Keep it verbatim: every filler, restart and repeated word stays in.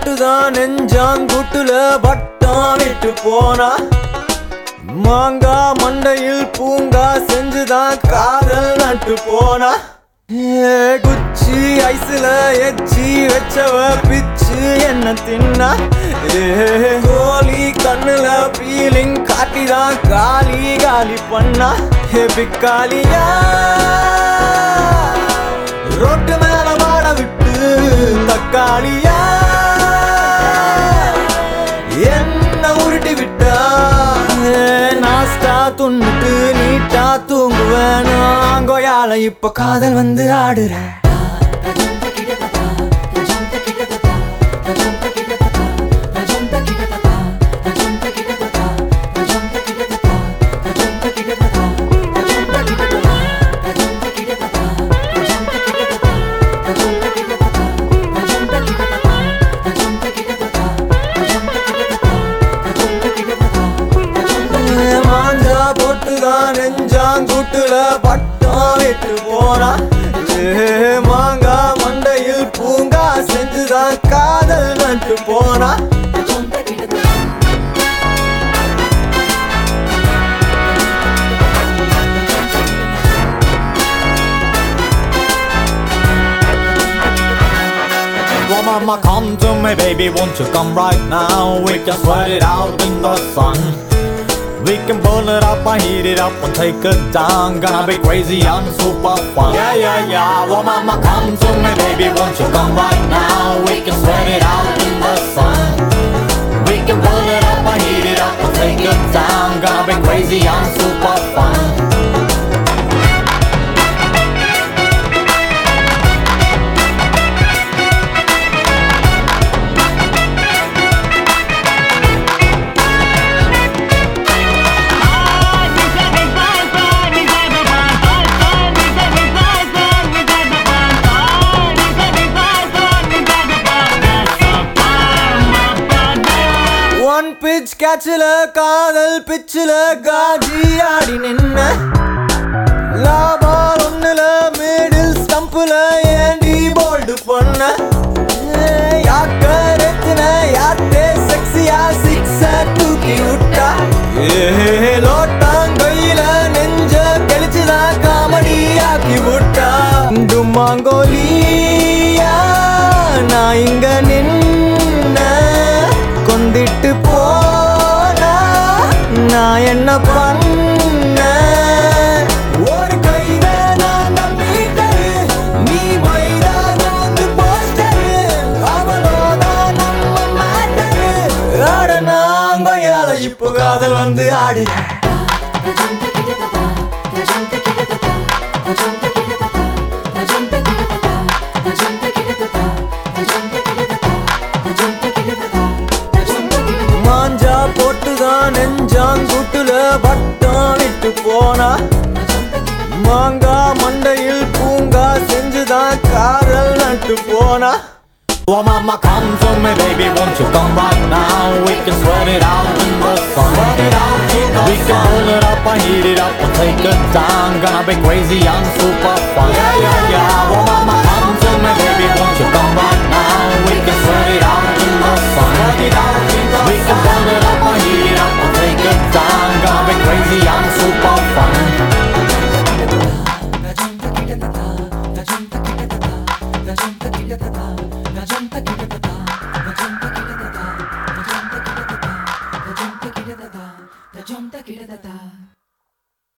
போட்டுதான் நெஞ்சாங்கூட்டுல வட்டம் விட்டு போனா மாங்கா மண்டையில் பூங்கா செஞ்சுதான் காதல் நட்டு போனா குச்சி ஐஸ்ல எச்சி வச்சவ பிச்சு என்ன தின்னா கோலி கண்ணுல பீலிங் காட்டிதான் காலி காலி பண்ணா பிக்காலியா ரோட்டு மேல மாட விட்டு தக்காளியா என்ன உருட்டி விட்டா நாஸ்டா துண்ணுட்டு நீட்டா தூங்குவேன் ஆங்கோயால இப்ப காதல் வந்து ஆடுற நெஞ்சாங்கூட்டுல பட்டம் விட்டு போனா மாங்கா மண்டையில் பூங்கா செஞ்சுதான் காதல் நட்டு போனா Well, mama, come to me, baby, won't you come right now? We can sweat it out in the sun. We can burn it up and heat it up and take it down. Gonna be crazy and super fun. Yeah, yeah, yeah. Well, mama, come to me, baby, won't you come right now? We can sweat it out in the sun. We can burn it up and heat it up and take it down. Gonna be crazy and super fun. One beach கேட்ச்ல காதல் பிச்சில காஜி ஆடி நின்ன lava ஒண்ணுல middle ஸ்டம்புல ஏண்டி bolt பண்ண யாக்க ரெத்தின யாத்தே செக்ஸியா six தூக்கி விட்டா லோட்டாங்கையில நெஞ்ச கெளிச்சுதான் காமெடி ஆக்கி விட்டா டுமாங்கோலியா நான் இங்க நின்ன கொந்திட்டு போனா நான் என்ன பண்ண ஒரு கையில நான் மீட்டரு நீ வைரா வந்து போஸ்டரு அவளோதான் நம்ம மாட்டரு ஆட நாங்கயால இப்போ காதல் வந்து ஆடு போட்டுதான் நெஞ்சாங்கூட்டுல வட்டம் விட்டு போனா மாங்கா மண்டையில் பூங்கா செஞ்சுதான் காதல் நட்டு போனா Well, mama, come to me, baby, won't you come right now? We can sweat it out in the sun. We can burn it up and heat it up and take it down. Gonna be crazy and super fun. Yeah, yeah, yeah. Well,